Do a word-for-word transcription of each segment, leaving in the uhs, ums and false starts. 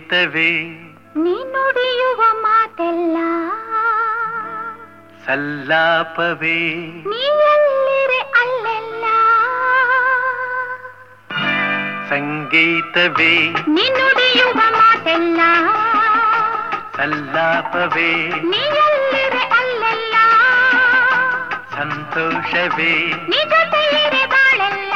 ಸಂಗೀತವೇ ನೀ ನುಡಿಯುವ ಮಾತೆಲ್ಲ ಸಲ್ಲಾಪವೇ ನೀ ಎಲ್ಲಿರೆ ಅಲ್ಲೆಲ್ಲ ಸಂಗೀತವೇ ನೀ ನುಡಿಯುವ ಮಾತೆಲ್ಲ ಸಲ್ಲಾಪವೇ ನೀ ಎಲ್ಲಿರೆ ಅಲ್ಲೆಲ್ಲ ಸಂತೋಷವೇ ನೀ ಜೊತೆಯಿರೆ ಬಾಳೆಲ್ಲ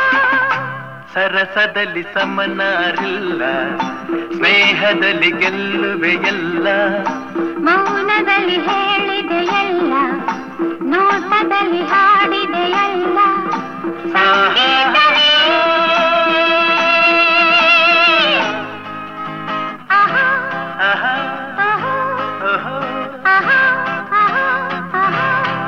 ಸರಸದಲ್ಲಿ ಸಮನಾರಿಲ್ಲ ಸ್ನೇಹದಲ್ಲಿ ಗೆಲ್ಲುವೆ ಎಲ್ಲ ಮೌನದಲ್ಲಿ ಹೇಳಿದೆಯಲ್ಲ ನೋಟದಲ್ಲಿ ಹಾಡಿದೆಯಲ್ಲ ಸಂಗೀತವೇ ಆಹಾ ಆಹಾ ಆಹಾ ಓಹೋ ಆಹಾ ಆಹಾ ಆಹಾ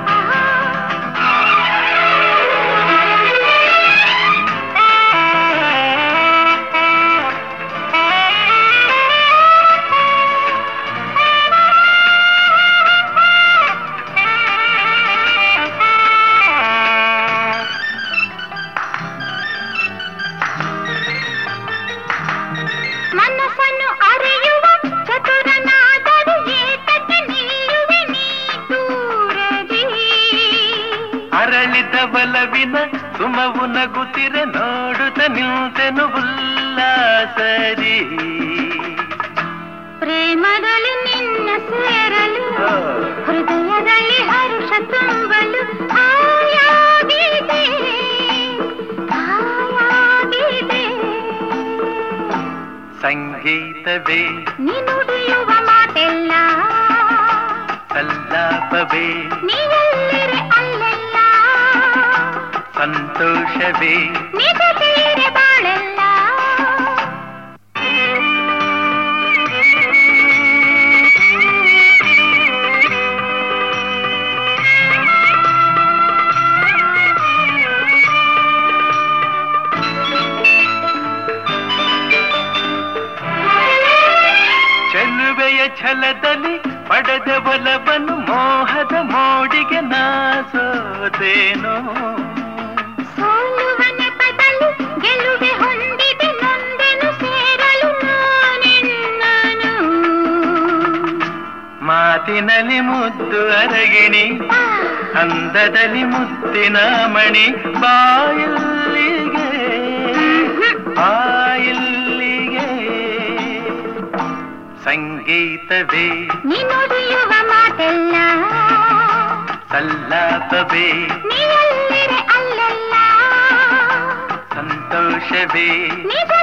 ಮನಸ್ಸನ್ನು ಅರಿಯುವ ಚತುರನಾದರೂ ಏತಕ್ಕೆ ನಿಲ್ಲುವೆ ನೀ ದೂರದಿ ಅರಳಿದ ಬಲವಿನ ಸುಮವು ನಗುತ್ತಿರೆ ನೋಡುತ್ತ ನಿಂತೆನು ಉಲ್ಲಾಸರಿ ಪ್ರೇಮದಲ್ಲಿ ನಿನ್ನ ಸೇರಲು ಹೃದಯದಲ್ಲಿ ಹರುಷ ತುಂಬಲು ಆಯಾಗಿದೆ ಆಯಾಗಿದೆ ಸಂಗೀತವೇ ನೀ ನುಡಿಯುವ ಮಾತೆಲ್ಲ ಸಲ್ಲಾಪವೇ ನೀ ಎಲ್ಲಿರೆ ಅಲ್ಲೆಲ್ಲ ಸಂತೋಷವೇ ನೀ ಜೊತೆಯಿರೆ ಬಾಳೆಲ್ಲ ಚೆಲುವೆಯ ಛಲದಲ್ಲಿ ಪಡೆದ ಬಲವನ್ನು ಮೋಹದ ಮೋಡಿಗೆ ನಾಸೋದೇನೋ ಸೋಲುವ ನೆಪದಲ್ಲಿ ಗೆಲುವೆ ಹೊಂದಿದೆ ನೊಂದೆನು ಸೇರಲು ನಾನೆನ್ನನು ಮಾತಿನಲ್ಲಿ ಮುದ್ದು ಅರಗಿಣಿ ಅಂದದಲ್ಲಿ ಮುತ್ತಿನ ಮಣಿ ಬಾಯಿಲ್ಲಿಗೆ ಬಾಯಿಲ್ಲಿಗೆ ಸಂಗೀತವೇ ನೀ ನುಡಿಯುವ ಮಾತೆಲ್ಲ ಸಲ್ಲಾಪವೇ ನೀ ಎಲ್ಲಿರೆ ಅಲ್ಲೆಲ್ಲ ಸಂತೋಷವೇ ನಿಜ